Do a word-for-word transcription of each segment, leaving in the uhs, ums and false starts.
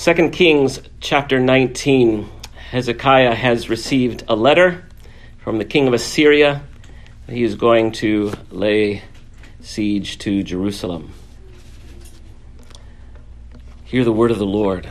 Second Kings chapter nineteen. Hezekiah has received a letter from the king of Assyria. He is going to lay siege to Jerusalem. Hear the word of the Lord.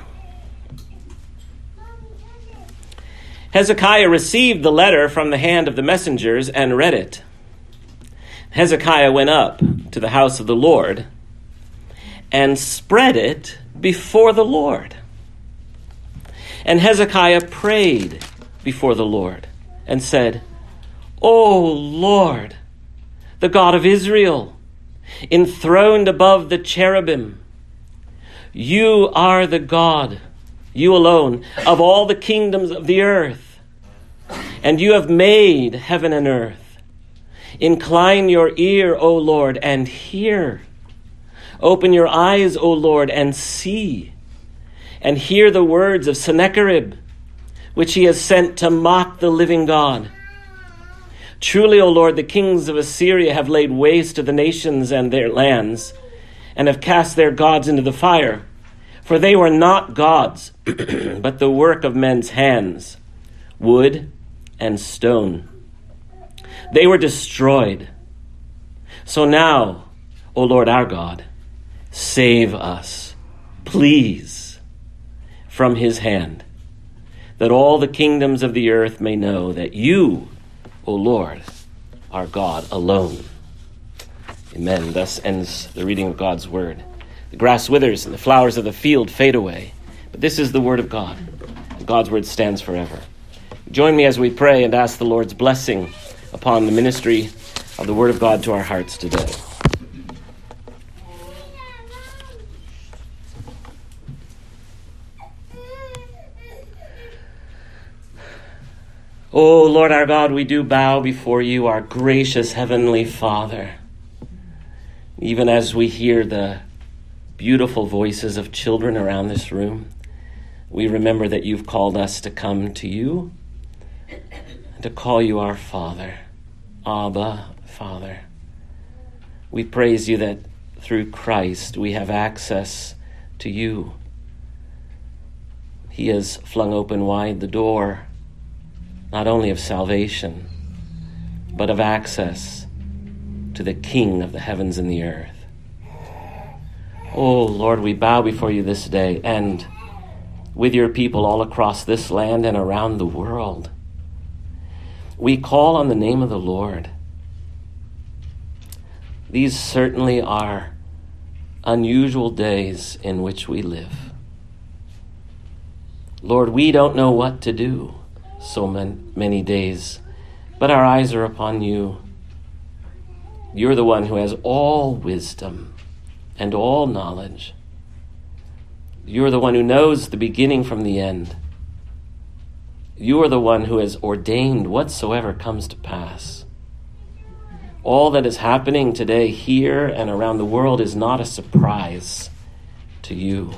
Hezekiah received the letter from the hand of the messengers and read it. Hezekiah went up to the house of the Lord and spread it before the Lord. And Hezekiah prayed before the Lord and said, O Lord, the God of Israel, enthroned above the cherubim, you are the God, you alone, of all the kingdoms of the earth, and you have made heaven and earth. Incline your ear, O Lord, and hear. Open your eyes, O Lord, and see, and hear the words of Sennacherib, which he has sent to mock the living God. Truly, O Lord, the kings of Assyria have laid waste to the nations and their lands, and have cast their gods into the fire. For they were not gods, but the work of men's hands, wood and stone. They were destroyed. So now, O Lord our God, save us, please, from his hand, that all the kingdoms of the earth may know that you, O Lord, are God alone. Amen. Thus ends the reading of God's word. The grass withers and the flowers of the field fade away, but this is the word of God, and God's word stands forever. Join me as we pray and ask the Lord's blessing upon the ministry of the word of God to our hearts today. O Lord our God, we do bow before you, our gracious Heavenly Father. Even as we hear the beautiful voices of children around this room, we remember that you've called us to come to you and to call you our Father, Abba, Father. We praise you that through Christ we have access to you. He has flung open wide the door, not only of salvation, but of access to the King of the heavens and the earth. Oh, Lord, we bow before you this day, and with your people all across this land and around the world, we call on the name of the Lord. These certainly are unusual days in which we live. Lord, we don't know what to do so many days, but our eyes are upon you. You're the one who has all wisdom and all knowledge. You're the one who knows the beginning from the end. You are the one who has ordained whatsoever comes to pass. All that is happening today here and around the world is not a surprise to you.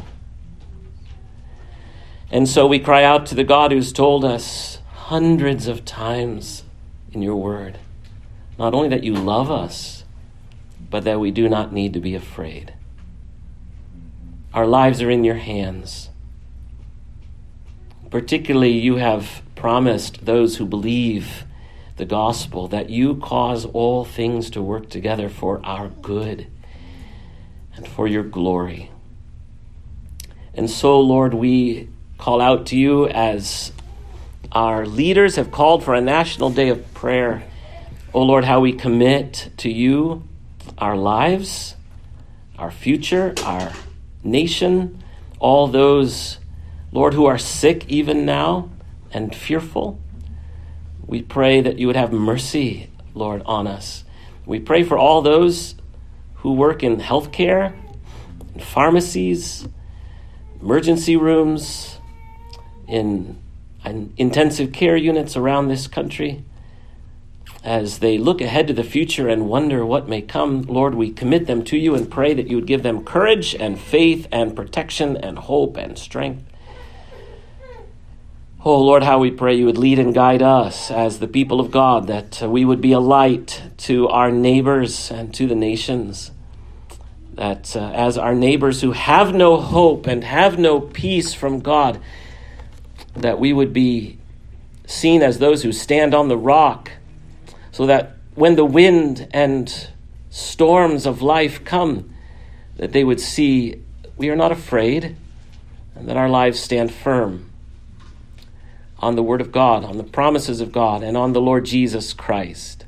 And so we cry out to the God who's told us hundreds of times in your word, not only that you love us, but that we do not need to be afraid. Our lives are in your hands. Particularly, you have promised those who believe the gospel that you cause all things to work together for our good and for your glory. And so, Lord, we call out to you as our leaders have called for a national day of prayer. Oh Lord, how we commit to you our lives, our future, our nation, all those, Lord, who are sick even now and fearful. We pray that you would have mercy, Lord, on us. We pray for all those who work in healthcare, in pharmacies, emergency rooms, in intensive care units around this country. As they look ahead to the future and wonder what may come, Lord, we commit them to you and pray that you would give them courage and faith and protection and hope and strength. Oh, Lord, how we pray you would lead and guide us as the people of God, that we would be a light to our neighbors and to the nations. that uh, as our neighbors who have no hope and have no peace from God, that we would be seen as those who stand on the rock, so that when the wind and storms of life come, that they would see we are not afraid, and that our lives stand firm on the Word of God, on the promises of God, and on the Lord Jesus Christ.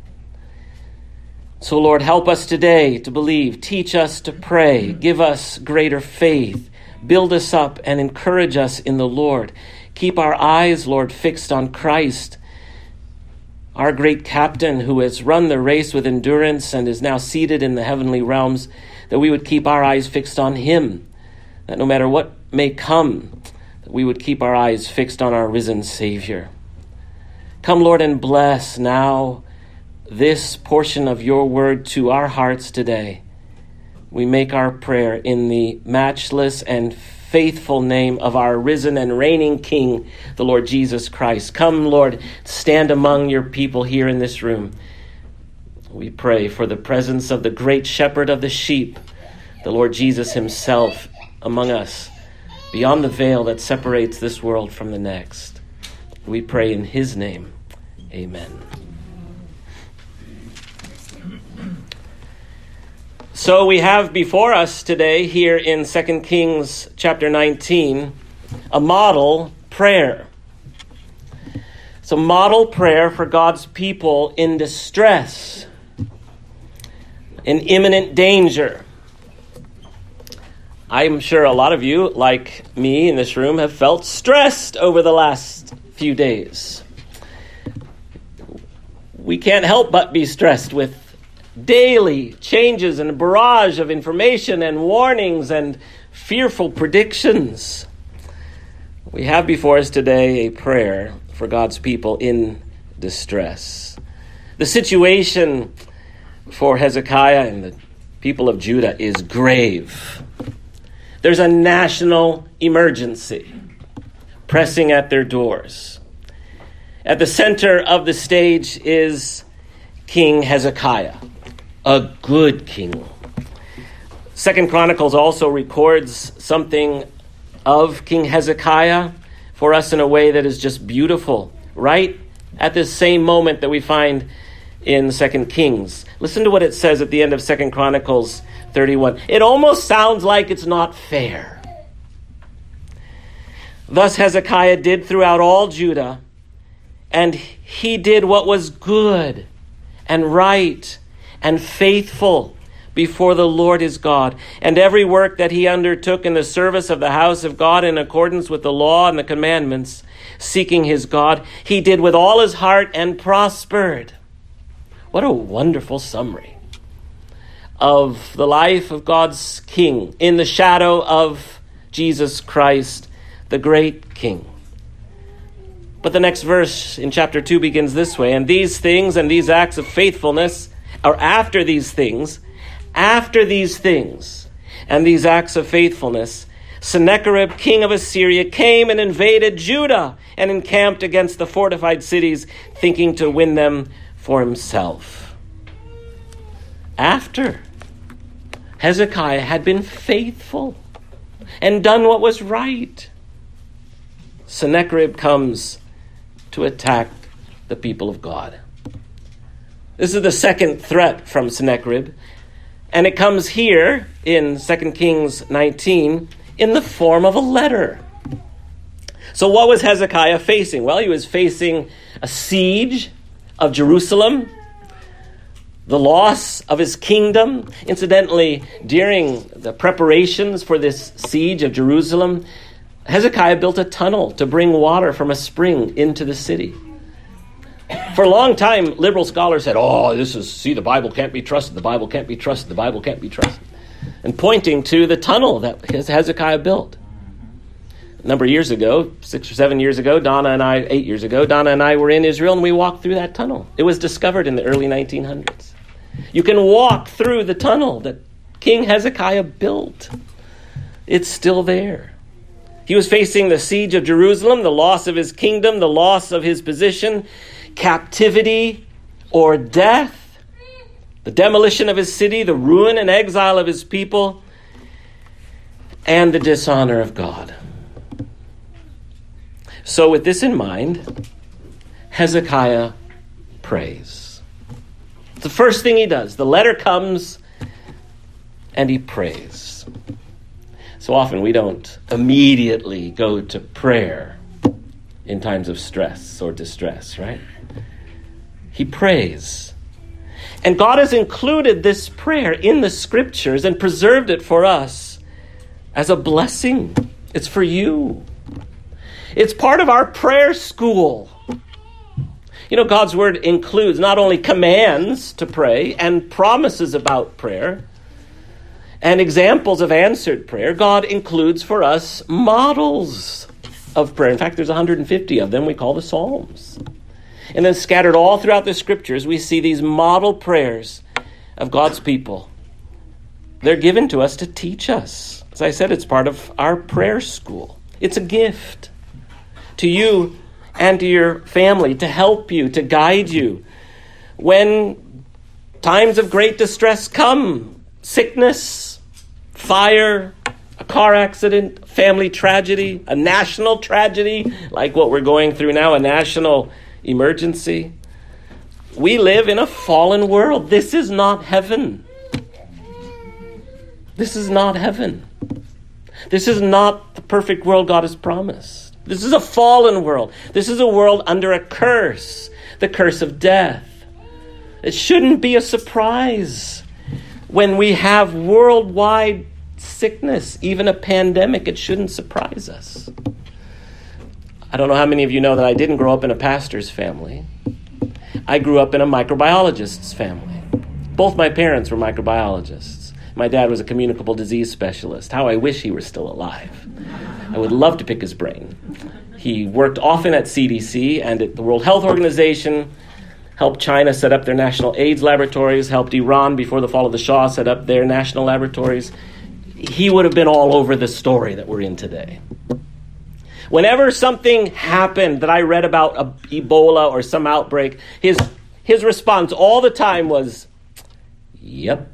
So, Lord, help us today to believe. Teach us to pray. Give us greater faith. Build us up and encourage us in the Lord. Keep our eyes, Lord, fixed on Christ, our great captain who has run the race with endurance and is now seated in the heavenly realms, that we would keep our eyes fixed on him, that no matter what may come, that we would keep our eyes fixed on our risen Savior. Come, Lord, and bless now this portion of your word to our hearts today. We make our prayer in the matchless and faithful name of our risen and reigning King, the Lord Jesus Christ. Come, Lord, stand among your people here in this room. We pray for the presence of the great shepherd of the sheep, the Lord Jesus himself, among us, beyond the veil that separates this world from the next. We pray in his name. Amen. So we have before us today here in Second Kings chapter nineteen a model prayer. It's a model prayer for God's people in distress, in imminent danger. I'm sure a lot of you, like me in this room, have felt stressed over the last few days. We can't help but be stressed with daily changes and a barrage of information and warnings and fearful predictions. We have before us today a prayer for God's people in distress. The situation for Hezekiah and the people of Judah is grave. There's a national emergency pressing at their doors. At the center of the stage is King Hezekiah, a good king. Second Chronicles also records something of King Hezekiah for us in a way that is just beautiful, right at this same moment that we find in Second Kings. Listen to what it says at the end of Second Chronicles thirty-one. It almost sounds like it's not fair. Thus Hezekiah did throughout all Judah, and he did what was good and right and faithful before the Lord his God. And every work that he undertook in the service of the house of God in accordance with the law and the commandments, seeking his God, he did with all his heart and prospered. What a wonderful summary of the life of God's King in the shadow of Jesus Christ, the great King. But the next verse in chapter two begins this way: and these things and these acts of faithfulness, or after these things, after these things and these acts of faithfulness, Sennacherib, king of Assyria, came and invaded Judah and encamped against the fortified cities, thinking to win them for himself. After Hezekiah had been faithful and done what was right, Sennacherib comes to attack the people of God. This is the second threat from Sennacherib, and it comes here in Second Kings nineteen in the form of a letter. So what was Hezekiah facing? Well, he was facing a siege of Jerusalem, the loss of his kingdom. Incidentally, during the preparations for this siege of Jerusalem, Hezekiah built a tunnel to bring water from a spring into the city. For a long time, liberal scholars said, oh, this is, see, the Bible can't be trusted, the Bible can't be trusted, the Bible can't be trusted. And pointing to the tunnel that Hezekiah built. A number of years ago, six or seven years ago, Donna and I, eight years ago, Donna and I were in Israel and we walked through that tunnel. It was discovered in the early nineteen hundreds. You can walk through the tunnel that King Hezekiah built. It's still there. He was facing the siege of Jerusalem, the loss of his kingdom, the loss of his position, captivity or death. the demolition of his city, the ruin and exile of his people, and the dishonor of God. So with this in mind, Hezekiah prays. The first thing he does, the letter comes and he prays. So often we don't immediately go to prayer in times of stress or distress, right? He prays. And God has included this prayer in the scriptures and preserved it for us as a blessing. It's for you. It's part of our prayer school. You know, God's word includes not only commands to pray and promises about prayer and examples of answered prayer, God includes for us models of prayer. In fact, there's one hundred fifty of them we call the Psalms. And then scattered all throughout the scriptures, we see these model prayers of God's people. They're given to us to teach us. As I said, it's part of our prayer school. It's a gift to you and to your family, to help you, to guide you. When times of great distress come, sickness, fire, a car accident, family tragedy, a national tragedy, like what we're going through now, a national emergency. We live in a fallen world. This is not heaven. This is not heaven. This is not the perfect world God has promised. This is a fallen world. This is a world under a curse, the curse of death. It shouldn't be a surprise when we have worldwide sickness, even a pandemic. It shouldn't surprise us. I don't know how many of you know that I didn't grow up in a pastor's family. I grew up in a microbiologist's family. Both my parents were microbiologists. My dad was a communicable disease specialist. How I wish he were still alive. I would love to pick his brain. He worked often at C D C and at the World Health Organization, helped China set up their national AIDS laboratories, helped Iran before the fall of the Shah set up their national laboratories. He would have been all over the story that we're in today. Whenever something happened that I read about a Ebola or some outbreak, his his response all the time was, yep.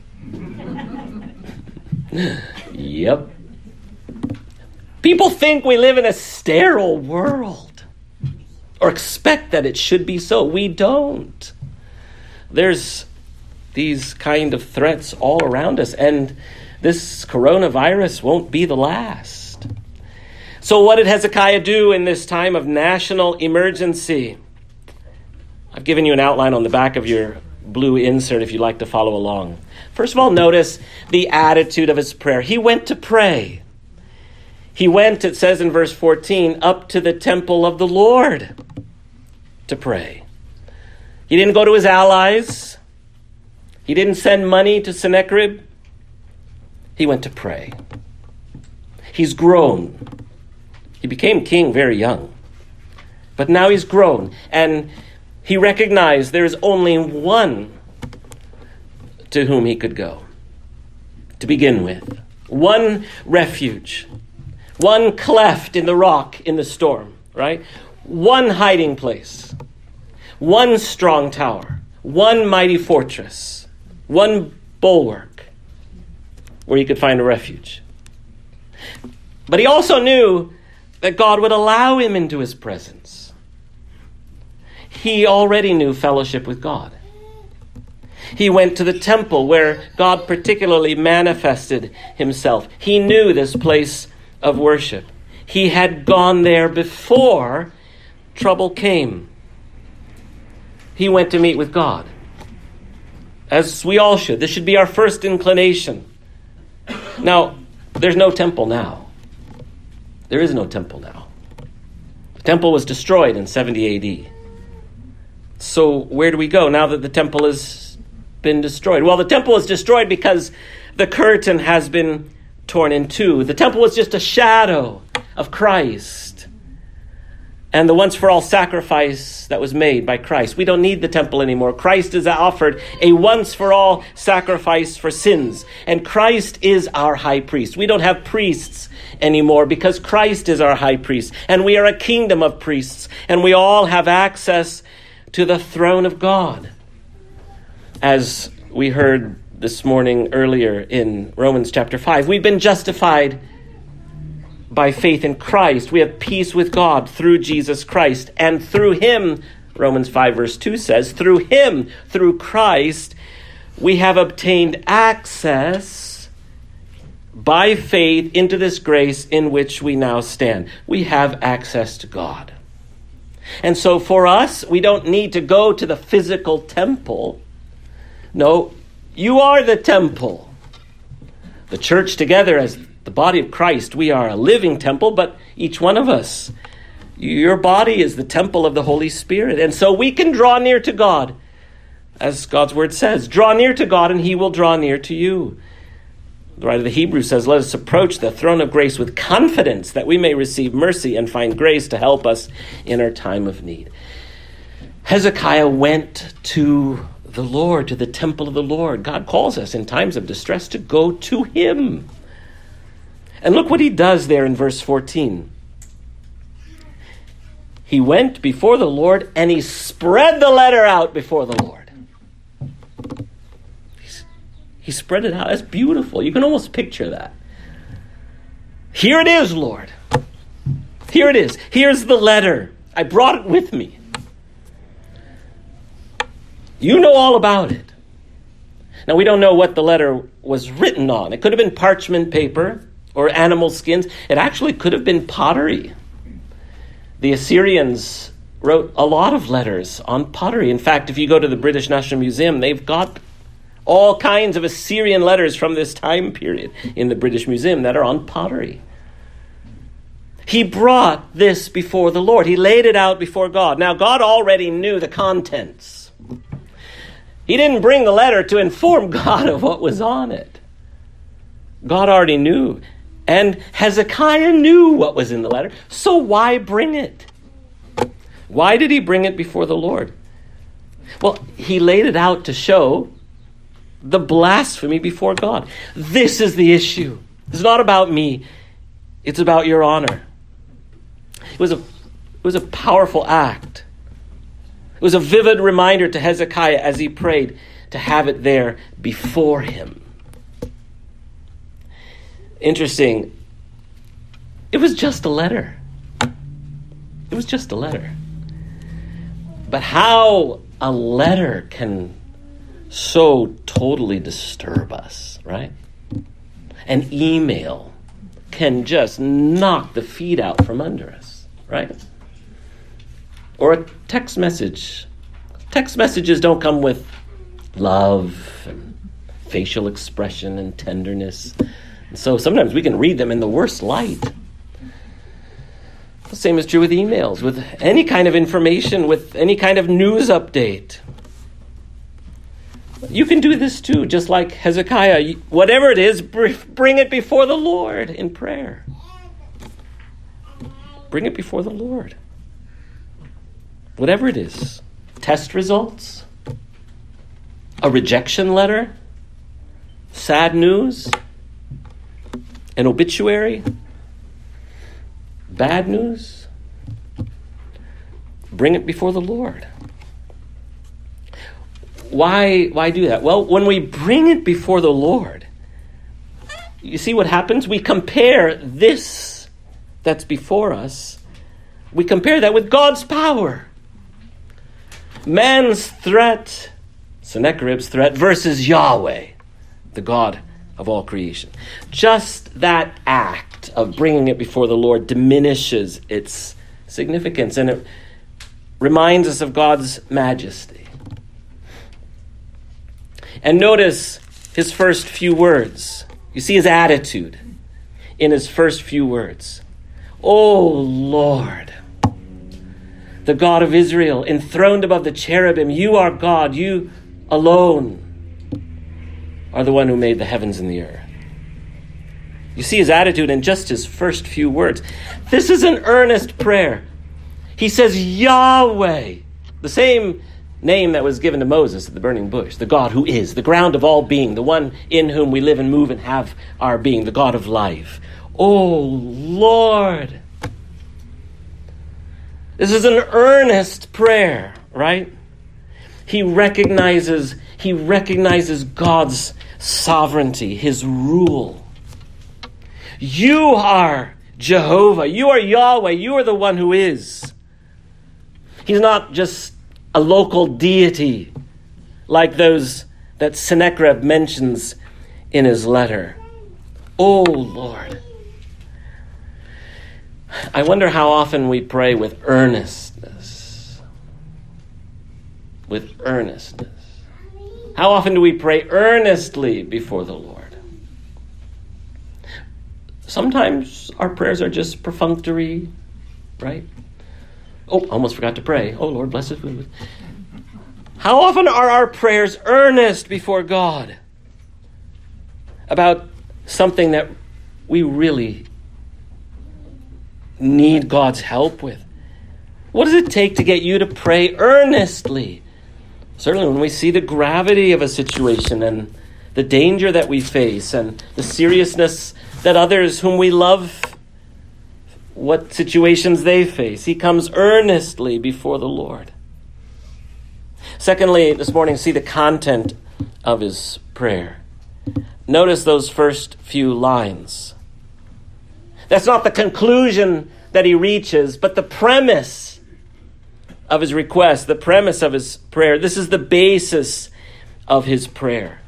Yep. People think we live in a sterile world or expect that it should be so. We don't. There's these kind of threats all around us, and this coronavirus won't be the last. So what did Hezekiah do in this time of national emergency? I've given you an outline on the back of your blue insert if you'd like to follow along. First of all, notice the attitude of his prayer. He went to pray. He went, it says in verse fourteen, up to the temple of the Lord to pray. He didn't go to his allies. He didn't send money to Sennacherib. He went to pray. He's grown. He became king very young. But now he's grown. And he recognized there is only one to whom he could go to begin with. One refuge. One cleft in the rock in the storm, right? One hiding place. One strong tower. One mighty fortress. One bulwark where he could find a refuge. But he also knew that God would allow him into his presence. He already knew fellowship with God. He went to the temple where God particularly manifested himself. He knew this place of worship. He had gone there before trouble came. He went to meet with God, as we all should. This should be our first inclination. Now, there's no temple now. There is no temple now. The temple was destroyed in seventy A D. So where do we go now that the temple has been destroyed? Well, the temple was destroyed because the curtain has been torn in two. The temple was just a shadow of Christ and the once-for-all sacrifice that was made by Christ. We don't need the temple anymore. Christ has offered a once-for-all sacrifice for sins, and Christ is our high priest. We don't have priests anymore because Christ is our high priest, and we are a kingdom of priests, and we all have access to the throne of God. As we heard this morning earlier in Romans chapter five, we've been justified by faith in Christ. We have peace with God through Jesus Christ. And through him, Romans five verse two says, through him, through Christ, we have obtained access by faith into this grace in which we now stand. We have access to God. And so for us, we don't need to go to the physical temple. No, you are the temple. The church together as the body of Christ, we are a living temple, but each one of us, your body is the temple of the Holy Spirit. And so we can draw near to God. As God's word says, draw near to God and he will draw near to you. The writer of the Hebrews says, let us approach the throne of grace with confidence that we may receive mercy and find grace to help us in our time of need. Hezekiah went to the Lord, to the temple of the Lord. God calls us in times of distress to go to him. And look what he does there in verse fourteen. He went before the Lord and he spread the letter out before the Lord. He spread it out. That's beautiful. You can almost picture that. Here it is, Lord. Here it is. Here's the letter. I brought it with me. You know all about it. Now, we don't know what the letter was written on. It could have been parchment paper or animal skins. It actually could have been pottery. The Assyrians wrote a lot of letters on pottery. In fact, if you go to the British National Museum, they've got all kinds of Assyrian letters from this time period in the British Museum that are on pottery. He brought this before the Lord. He laid it out before God. Now, God already knew the contents. He didn't bring the letter to inform God of what was on it. God already knew. And Hezekiah knew what was in the letter. So why bring it? Why did he bring it before the Lord? Well, he laid it out to show the blasphemy before God. This is the issue. It's not about me. It's about your honor. It was a, it was a powerful act. It was a vivid reminder to Hezekiah as he prayed to have it there before him. Interesting. It was just a letter. It was just a letter. But how a letter can so totally disturb us, right? An email can just knock the feet out from under us, right? Or a text message. Text messages don't come with love and facial expression and tenderness. And so sometimes we can read them in the worst light. The same is true with emails, with any kind of information, with any kind of news update. You can do this too, just like Hezekiah. Whatever it is, bring it before the Lord in prayer. Bring it before the Lord. Whatever it is. Test results. A rejection letter. Sad news. An obituary. Bad news. Bring it before the Lord. Why, why do that? Well, when we bring it before the Lord, you see what happens? We compare this that's before us, we compare that with God's power. Man's threat, Sennacherib's threat, versus Yahweh, the God of all creation. Just that act of bringing it before the Lord diminishes its significance, and it reminds us of God's majesty. And notice his first few words. You see his attitude in his first few words. O Lord, the God of Israel, enthroned above the cherubim, you are God, you alone are the one who made the heavens and the earth. You see his attitude in just his first few words. This is an earnest prayer. He says, Yahweh, the same name that was given to Moses at the burning bush, the God who is, the ground of all being, the one in whom we live and move and have our being, the God of life. Oh, Lord. This is an earnest prayer, right? He recognizes, he recognizes God's sovereignty, his rule. You are Jehovah. You are Yahweh. You are the one who is. He's not just a local deity like those that Sennacherib mentions in his letter. Oh, Lord. I wonder how often we pray with earnestness. With earnestness. How often do we pray earnestly before the Lord? Sometimes our prayers are just perfunctory, right? Oh, almost forgot to pray. Oh, Lord, bless us. How often are our prayers earnest before God about something that we really need God's help with? What does it take to get you to pray earnestly? Certainly when we see the gravity of a situation and the danger that we face and the seriousness that others whom we love, what situations they face. He comes earnestly before the Lord. Secondly, this morning, see the content of his prayer. Notice those first few lines. That's not the conclusion that he reaches, but the premise of his request, the premise of his prayer. This is the basis of his prayer.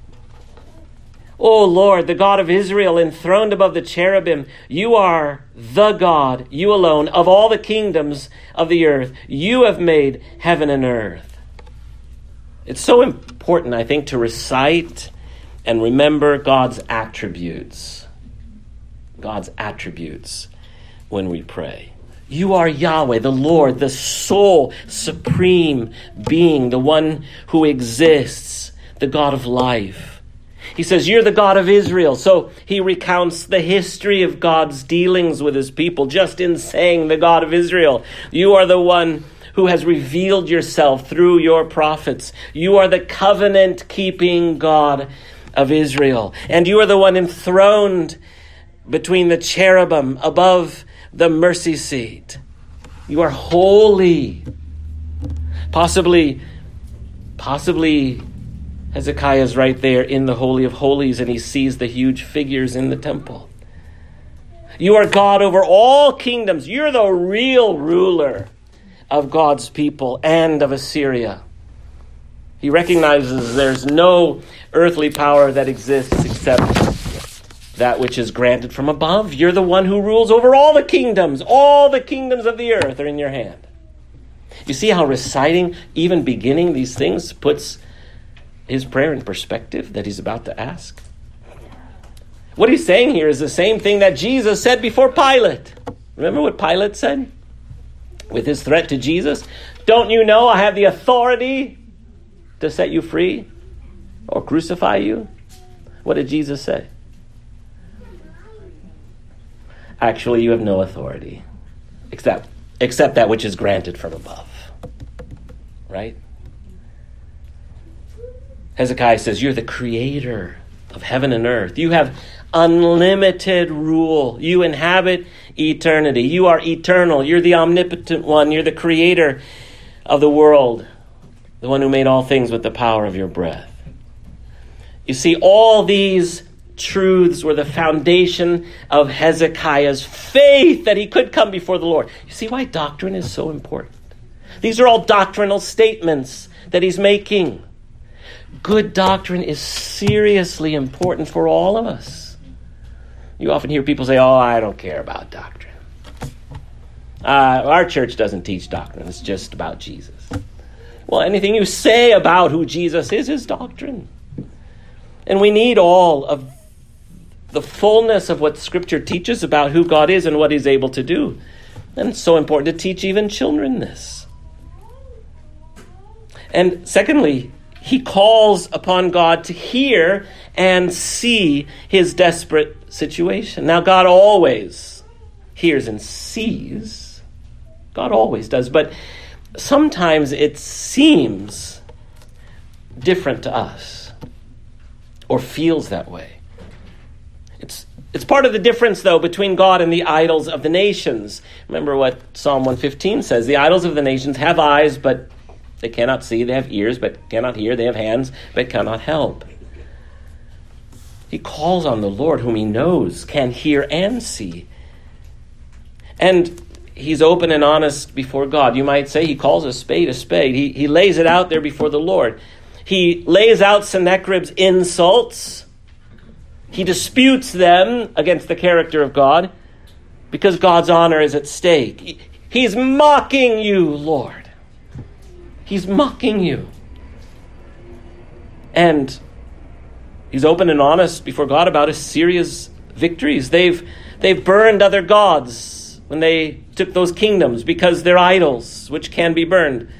O Lord, the God of Israel, enthroned above the cherubim, you are the God, you alone, of all the kingdoms of the earth. You have made heaven and earth. It's so important, I think, to recite and remember God's attributes. God's attributes when we pray. You are Yahweh, the Lord, the sole, supreme being, the one who exists, the God of life. He says, you're the God of Israel. So he recounts the history of God's dealings with his people just in saying the God of Israel. You are the one who has revealed yourself through your prophets. You are the covenant-keeping God of Israel. And you are the one enthroned between the cherubim above the mercy seat. You are holy. Possibly, possibly Hezekiah is right there in the Holy of Holies and he sees the huge figures in the temple. You are God over all kingdoms. You're the real ruler of God's people and of Assyria. He recognizes there's no earthly power that exists except that which is granted from above. You're the one who rules over all the kingdoms. All the kingdoms of the earth are in your hand. You see how reciting, even beginning these things, puts his prayer in perspective that he's about to ask? What he's saying here is the same thing that Jesus said before Pilate. Remember what Pilate said with his threat to Jesus? Don't you know I have the authority to set you free or crucify you? What did Jesus say? Actually, you have no authority except, except that which is granted from above. Right? Hezekiah says, you're the creator of heaven and earth. You have unlimited rule. You inhabit eternity. You are eternal. You're the omnipotent one. You're the creator of the world, the one who made all things with the power of your breath. You see, all these truths were the foundation of Hezekiah's faith that he could come before the Lord. You see why doctrine is so important? These are all doctrinal statements that he's making. Good doctrine is seriously important for all of us. You often hear people say, oh, I don't care about doctrine. Uh, our church doesn't teach doctrine. It's just about Jesus. Well, anything you say about who Jesus is is doctrine. And we need all of the fullness of what Scripture teaches about who God is and what he's able to do. And it's so important to teach even children this. And secondly, he calls upon God to hear and see his desperate situation. Now, God always hears and sees. God always does. But sometimes it seems different to us or feels that way. It's it's part of the difference, though, between God and the idols of the nations. Remember what Psalm one fifteen says. The idols of the nations have eyes, but They cannot see, they have ears but cannot hear, they have hands but cannot help. He calls on the Lord whom he knows can hear and see. And he's open and honest before God. You might say he calls a spade a spade. He, he lays it out there before the Lord. He lays out Sennacherib's insults. He disputes them against the character of God because God's honor is at stake. He, he's mocking you, Lord. He's mocking you. And he's open and honest before God about Assyria's victories. They've, they've burned other gods when they took those kingdoms because they're idols, which can be burned.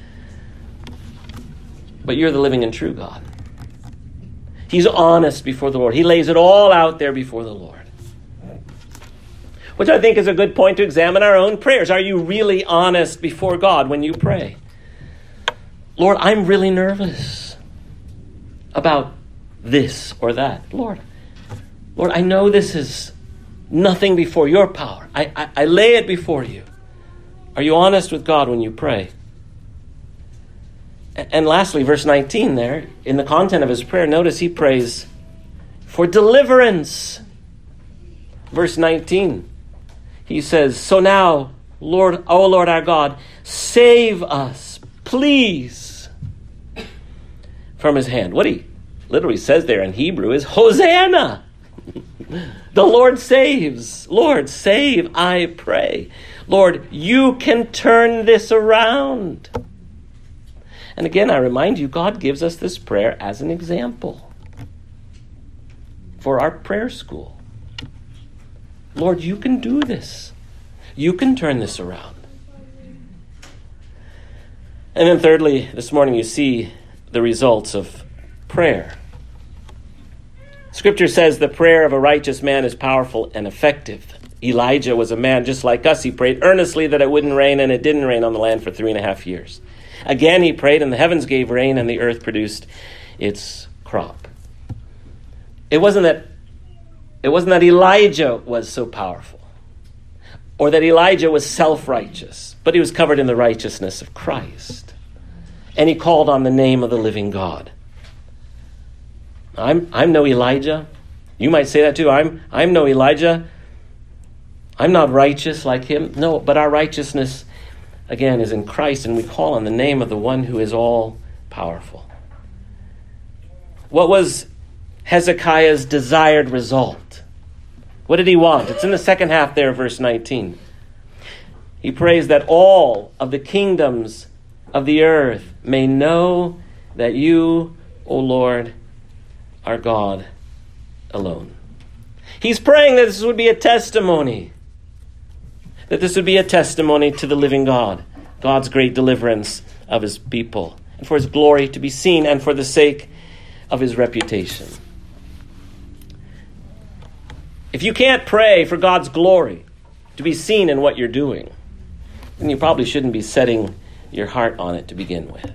But you're the living and true God. He's honest before the Lord. He lays it all out there before the Lord. Which I think is a good point to examine our own prayers. Are you really honest before God when you pray? Lord, I'm really nervous about this or that. Lord, Lord, I know this is nothing before your power. I, I, I lay it before you. Are you honest with God when you pray? And lastly, verse nineteen there, in the content of his prayer, notice he prays for deliverance. Verse nineteen, he says, so now, Lord, O Lord our God, save us, please, from his hand. What he literally says there in Hebrew is, Hosanna! The Lord saves. Lord, save, I pray. Lord, you can turn this around. And again, I remind you, God gives us this prayer as an example for our prayer school. Lord, you can do this. You can turn this around. And then thirdly, this morning you see the results of prayer. Scripture says the prayer of a righteous man is powerful and effective. Elijah was a man just like us. He prayed earnestly that it wouldn't rain, and it didn't rain on the land for three and a half years. Again, he prayed, and the heavens gave rain, and the earth produced its crop. It wasn't that, it wasn't that Elijah was so powerful, or that Elijah was self-righteous, but he was covered in the righteousness of Christ. And he called on the name of the living God. I'm I'm no Elijah. You might say that too. I'm I'm no Elijah. I'm not righteous like him. No, but our righteousness, again, is in Christ, and we call on the name of the one who is all powerful. What was Hezekiah's desired result? What did he want? It's in the second half there, verse nineteen. He prays that all of the kingdoms of the earth may know that you, O Lord, are God alone. He's praying that this would be a testimony. That this would be a testimony to the living God, God's great deliverance of his people, and for his glory to be seen, and for the sake of his reputation. If you can't pray for God's glory to be seen in what you're doing, then you probably shouldn't be setting your heart on it to begin with.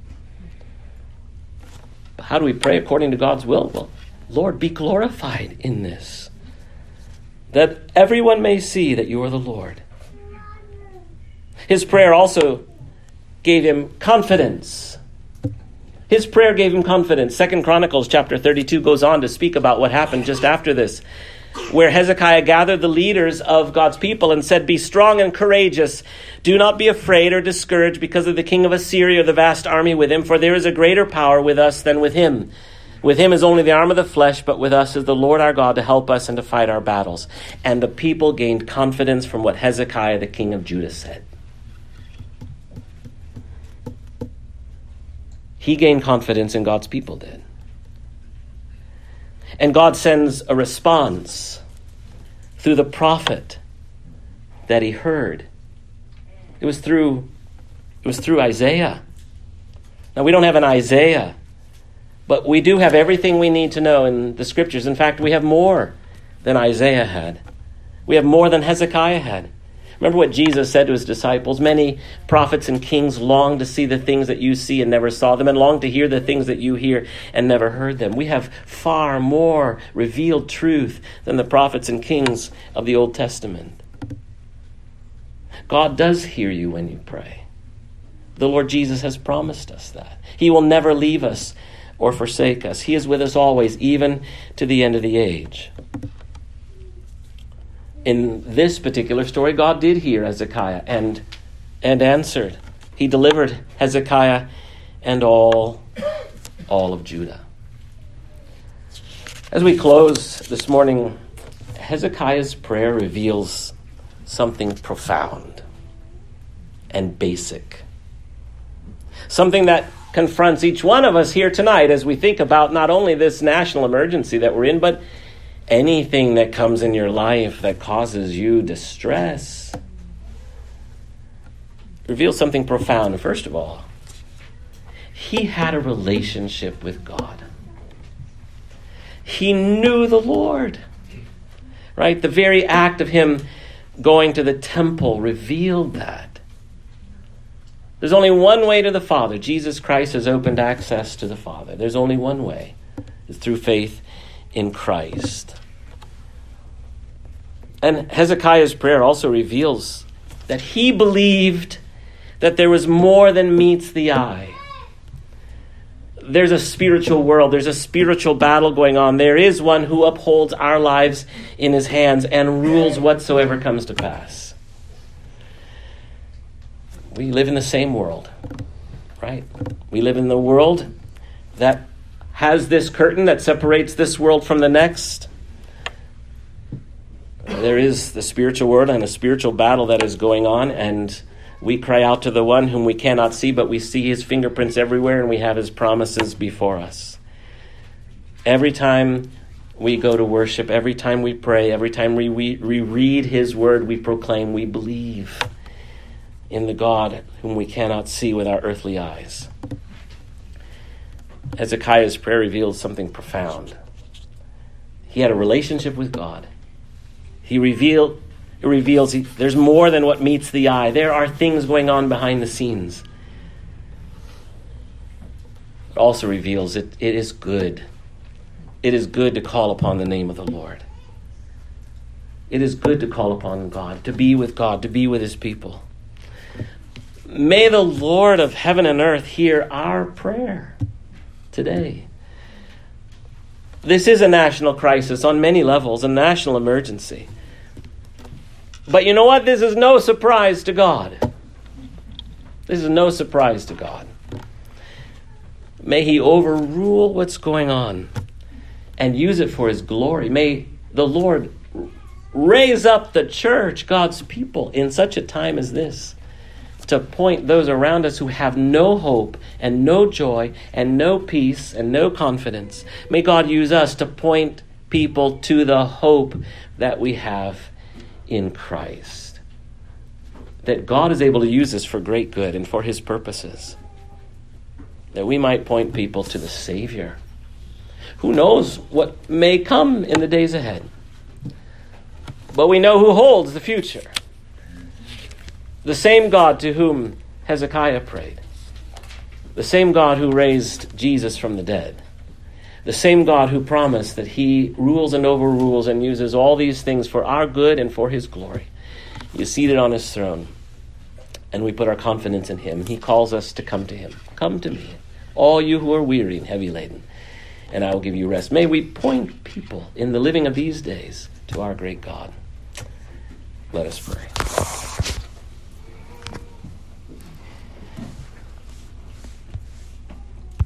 But how do we pray according to God's will? Well, Lord, be glorified in this, that everyone may see that you are the Lord. His prayer also gave him confidence. His prayer gave him confidence. Second Chronicles chapter thirty-two goes on to speak about what happened just after this, where Hezekiah gathered the leaders of God's people and said, be strong and courageous. Do not be afraid or discouraged because of the king of Assyria or the vast army with him, for there is a greater power with us than with him. With him is only the arm of the flesh, but with us is the Lord our God to help us and to fight our battles. And the people gained confidence from what Hezekiah, the king of Judah, said. He gained confidence, and God's people did. And God sends a response through the prophet that he heard. It was through, it was through Isaiah. Now, we don't have an Isaiah, but we do have everything we need to know in the scriptures. In fact, we have more than Isaiah had. We have more than Hezekiah had. Remember what Jesus said to his disciples? Many prophets and kings long to see the things that you see and never saw them, and long to hear the things that you hear and never heard them. We have far more revealed truth than the prophets and kings of the Old Testament. God does hear you when you pray. The Lord Jesus has promised us that. He will never leave us or forsake us. He is with us always, even to the end of the age. In this particular story, God did hear Hezekiah and, and answered. He delivered Hezekiah and all, all of Judah. As we close this morning, Hezekiah's prayer reveals something profound and basic. Something that confronts each one of us here tonight as we think about not only this national emergency that we're in, but anything that comes in your life that causes you distress. It reveals something profound. First of all, he had a relationship with God. He knew the Lord. Right? The very act of him going to the temple revealed that. There's only one way to the Father. Jesus Christ has opened access to the Father. There's only one way. It's through faith in Christ. And Hezekiah's prayer also reveals that he believed that there was more than meets the eye. There's a spiritual world. There's a spiritual battle going on. There is one who upholds our lives in his hands and rules whatsoever comes to pass. We live in the same world, right? We live in the world that has this curtain that separates this world from the next. There is the spiritual world and a spiritual battle that is going on, and we cry out to the one whom we cannot see, but we see his fingerprints everywhere, and we have his promises before us. Every time we go to worship, every time we pray, every time we, we, we read his word, we proclaim, we believe in the God whom we cannot see with our earthly eyes. Hezekiah's prayer reveals something profound. He had a relationship with God. He revealed It reveals he, there's more than what meets the eye. There are things going on behind the scenes. It also reveals it, it is good. It is good to call upon the name of the Lord. It is good to call upon God, to be with God, to be with his people. May the Lord of heaven and earth hear our prayer today. This is a national crisis on many levels, a national emergency. But you know what? This is no surprise to God. This is no surprise to God. May he overrule what's going on and use it for his glory. May the Lord raise up the church, God's people, in such a time as this, to point those around us who have no hope and no joy and no peace and no confidence. May God use us to point people to the hope that we have in Christ. That God is able to use us for great good and for his purposes. That we might point people to the Savior. Who knows what may come in the days ahead. But we know who holds the future. The same God to whom Hezekiah prayed. The same God who raised Jesus from the dead. The same God who promised that he rules and overrules and uses all these things for our good and for his glory. He is seated on his throne, and we put our confidence in him. He calls us to come to him. Come to me, all you who are weary and heavy laden, and I will give you rest. May we point people in the living of these days to our great God. Let us pray.